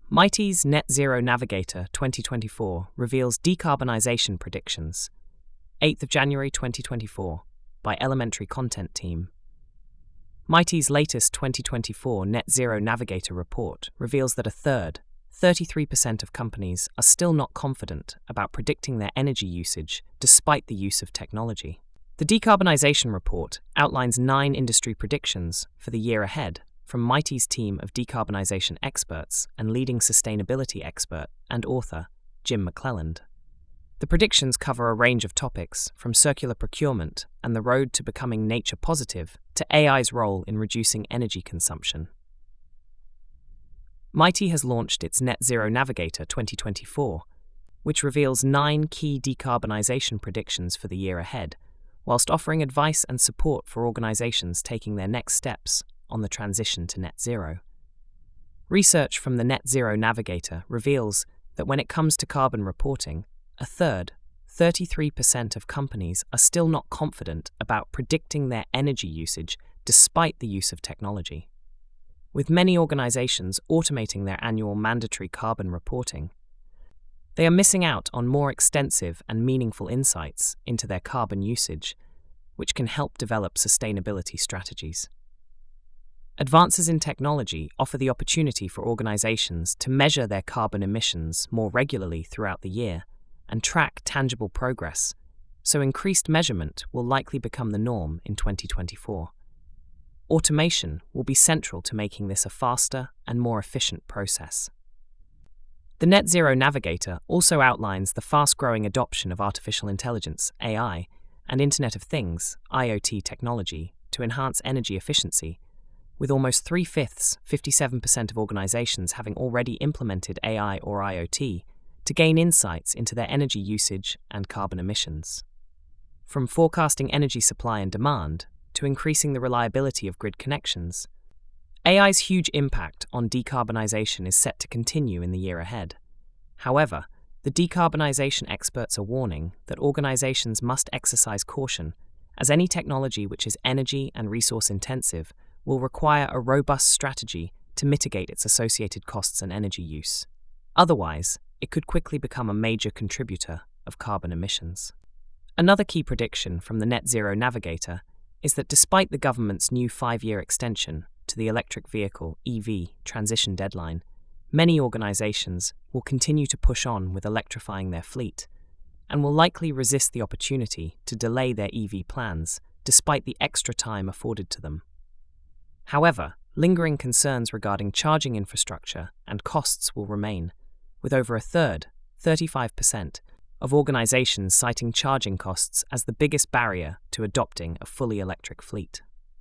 MIT's Net Zero Navigator 2024 reveals decarbonization predictions. 8th of January 2024 by Elementary Content Team. MIT's latest 2024 Net Zero Navigator report reveals that a third, 33% of companies are still not confident about predicting their energy usage despite the use of technology. The decarbonization report outlines 9 industry predictions for the year ahead from MIT's team of decarbonization experts and leading sustainability expert and author Jim McClelland. The predictions cover a range of topics from circular procurement and the road to becoming nature positive to AI's role in reducing energy consumption. MIT has launched its Net Zero Navigator 2024, which reveals 9 key decarbonization predictions for the year ahead, whilst offering advice and support for organizations taking their next steps on the transition to net zero. Research from the Net Zero Navigator reveals that when it comes to carbon reporting, a third, 33% of companies are still not confident about predicting their energy usage despite the use of technology. With many organizations automating their annual mandatory carbon reporting, they are missing out on more extensive and meaningful insights into their carbon usage, which can help develop sustainability strategies. Advances in technology offer the opportunity for organizations to measure their carbon emissions more regularly throughout the year and track tangible progress, so increased measurement will likely become the norm in 2024. Automation will be central to making this a faster and more efficient process. The Net Zero Navigator also outlines the fast-growing adoption of artificial intelligence, AI, and Internet of Things, IoT technology to enhance energy efficiency, with almost 3/5, 57% of organizations having already implemented AI or IoT to gain insights into their energy usage and carbon emissions. From forecasting energy supply and demand to increasing the reliability of grid connections, AI's huge impact on decarbonization is set to continue in the year ahead. However, the decarbonization experts are warning that organizations must exercise caution, as any technology which is energy and resource intensive will require a robust strategy to mitigate its associated costs and energy use. Otherwise, it could quickly become a major contributor of carbon emissions. Another key prediction from the Net Zero Navigator is that despite the government's new 5-year extension to the electric vehicle (EV) transition deadline, many organizations will continue to push on with electrifying their fleet and will likely resist the opportunity to delay their EV plans despite the extra time afforded to them. However, lingering concerns regarding charging infrastructure and costs will remain, with over a third, 35%, of organizations citing charging costs as the biggest barrier to adopting a fully electric fleet.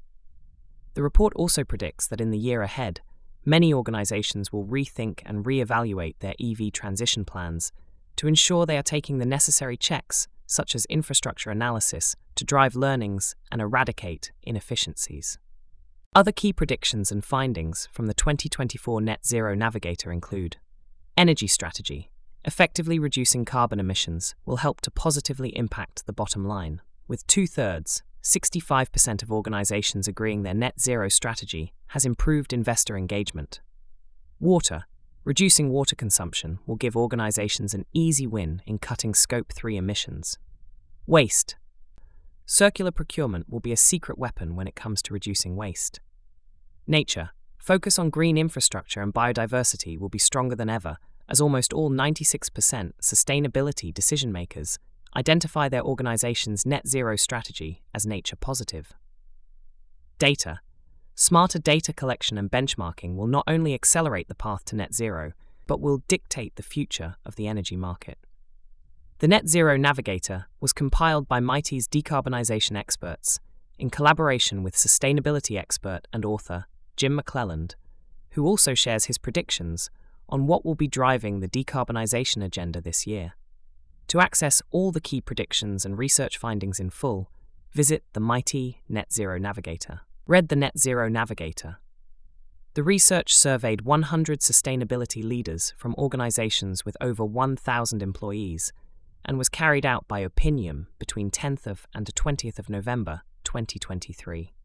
The report also predicts that in the year ahead, many organizations will rethink and reevaluate their EV transition plans to ensure they are taking the necessary checks, such as infrastructure analysis, to drive learnings and eradicate inefficiencies. Other key predictions and findings from the 2024 Net Zero Navigator include: energy strategy. Effectively reducing carbon emissions will help to positively impact the bottom line, with 2/3, 65% of organizations agreeing their net zero strategy has improved investor engagement. Water. Reducing water consumption will give organizations an easy win in cutting Scope 3 emissions. Waste. Circular procurement will be a secret weapon when it comes to reducing waste. Nature. Focus on green infrastructure and biodiversity will be stronger than ever, as almost all 96% sustainability decision-makers identify their organization's net zero strategy as nature positive. Data. Smarter data collection and benchmarking will not only accelerate the path to net zero, but will dictate the future of the energy market. The Net Zero Navigator was compiled by MIT's decarbonization experts in collaboration with sustainability expert and author Jim McClelland, who also shares his predictions on what will be driving the decarbonization agenda this year. To access all the key predictions and research findings in full, visit the MIT Net Zero Navigator. Read the Net Zero Navigator. The research surveyed 100 sustainability leaders from organizations with over 1,000 employees and was carried out by Opinium between 10th and 20th of November 2023.